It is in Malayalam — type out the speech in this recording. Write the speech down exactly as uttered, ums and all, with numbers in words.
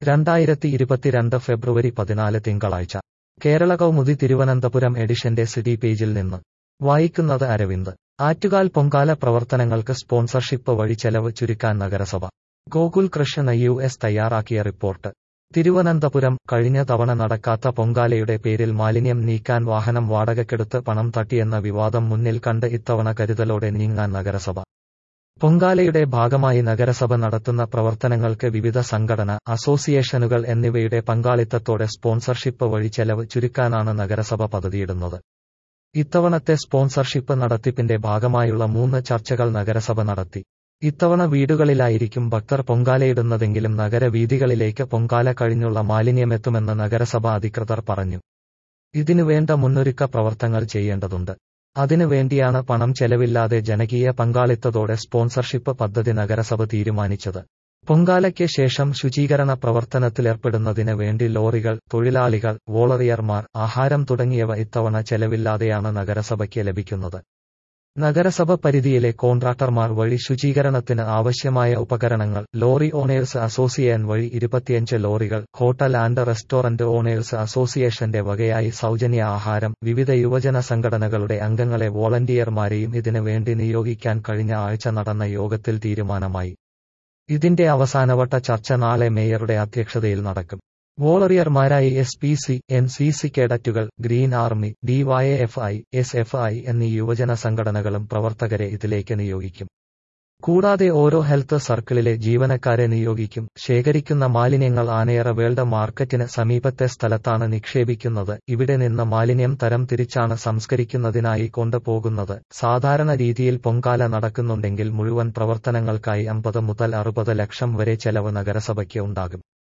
രണ്ടായിരത്തി ഇരുപത്തിരണ്ട് ഫെബ്രുവരി പതിനാല് തിങ്കളാഴ്ച കേരള കൗമുദി തിരുവനന്തപുരം എഡിഷന്റെ സിറ്റി പേജിൽ നിന്ന് വായിക്കുന്നത് അരവിന്ദ്. ആറ്റുകാൽ പൊങ്കാല പ്രവർത്തനങ്ങൾക്ക് സ്പോൺസർഷിപ്പ് വഴി ചെലവ് ചുരുക്കാൻ നഗരസഭ. ഗോകുൽ കൃഷ്ണ യു എസ് തയ്യാറാക്കിയ റിപ്പോർട്ട്. തിരുവനന്തപുരം. കഴിഞ്ഞ തവണ നടക്കാത്ത പൊങ്കാലയുടെ പേരിൽ മാലിന്യം നീക്കാൻ വാഹനം വാടകയ്ക്കെടുത്ത് പണം തട്ടിയെന്ന വിവാദം മുന്നിൽ കണ്ട് ഇത്തവണ കരുതലോടെ നീങ്ങാൻ നഗരസഭ. പൊങ്കാലയുടെ ഭാഗമായി നഗരസഭ നടത്തുന്ന പ്രവർത്തനങ്ങൾക്ക് വിവിധ സംഘടന, അസോസിയേഷനുകൾ എന്നിവയുടെ പങ്കാളിത്തത്തോടെ സ്പോൺസർഷിപ്പ് വഴി ചെലവ് ചുരുക്കാനാണ് നഗരസഭ പദ്ധതിയിടുന്നത്. ഇത്തവണത്തെ സ്പോൺസർഷിപ്പ് നടത്തിപ്പിന്റെ ഭാഗമായുള്ള മൂന്ന് ചർച്ചകൾ നഗരസഭ നടത്തി. ഇത്തവണ വീടുകളിലായിരിക്കും ഭക്തർ പൊങ്കാലയിടുന്നതെങ്കിലും നഗരവീഥികളിലേക്ക് പൊങ്കാല കഴിഞ്ഞുള്ള മാലിന്യമെത്തുമെന്ന് നഗരസഭ അധികൃതർ പറഞ്ഞു. ഇതിനുവേണ്ട മുന്നൊരുക്ക പ്രവർത്തനങ്ങൾ ചെയ്യേണ്ടതുണ്ട്. അതിനു വേണ്ടിയാണ് പണം ചെലവില്ലാതെ ജനകീയ പങ്കാളിത്തത്തോടെ സ്പോൺസർഷിപ്പ് പദ്ധതി നഗരസഭ തീരുമാനിച്ചത്. പൊങ്കാലയ്ക്ക് ശേഷം ശുചീകരണ പ്രവർത്തനത്തിലേർപ്പെടുന്നതിന് വേണ്ടി ലോറികൾ, തൊഴിലാളികൾ, വോളറിയർമാർ, ആഹാരം തുടങ്ങിയവ ഇത്തവണ ചെലവില്ലാതെയാണ് നഗരസഭയ്ക്ക് ലഭിക്കുന്നത്. നഗരസഭ പരിധിയിലെ കോൺട്രാക്ടർമാർ വഴി ശുചീകരണത്തിന് ആവശ്യമായ ഉപകരണങ്ങൾ, ലോറി ഓണേഴ്സ് അസോസിയേഷൻ വഴി ഇരുപത്തിയഞ്ച് ലോറികൾ, ഹോട്ടൽ ആൻഡ് റെസ്റ്റോറന്റ് ഓണേഴ്സ് അസോസിയേഷന്റെ വകയായി സൗജന്യ ആഹാരം, വിവിധ യുവജന സംഘടനകളുടെ അംഗങ്ങളെ വോളണ്ടിയർമാരെയും ഇതിന് വേണ്ടി നിയോഗിക്കാൻ കഴിഞ്ഞ ആഴ്ച നടന്ന യോഗത്തിൽ തീരുമാനമായി. ഇതിന്റെ അവസാനവട്ട ചർച്ച നാളെ മേയറുടെ അധ്യക്ഷതയിൽ നടക്കും. വോളറിയർമാരായി S P C, N C C കേഡറ്റുകൾ, green army, D Y F I, S F I എന്നീ യുവജന സംഘടനകളും പ്രവർത്തകരെ ഇതിലേക്ക് നിയോഗിക്കും. കൂടാതെ ഓരോ ഹെൽത്ത് സർക്കിളിലെ ജീവനക്കാരെ നിയോഗിക്കും. ശേഖരിക്കുന്ന മാലിന്യങ്ങൾ ആനയറ വേൾഡ് മാർക്കറ്റിന് സമീപത്തെ സ്ഥലത്താണ് നിക്ഷേപിക്കുന്നത്. ഇവിടെ നിന്ന് മാലിന്യം തരം തിരിച്ചാണ് സംസ്കരിക്കുന്നതിനായി കൊണ്ടുപോകുന്നത്. സാധാരണ രീതിയിൽ പൊങ്കാല നടക്കുന്നുണ്ടെങ്കിൽ മുഴുവൻ പ്രവർത്തനങ്ങൾക്കായി അമ്പത് മുതൽ അറുപത് ലക്ഷം വരെ ചെലവ് നഗരസഭയ്ക്ക് ഉണ്ടാകും.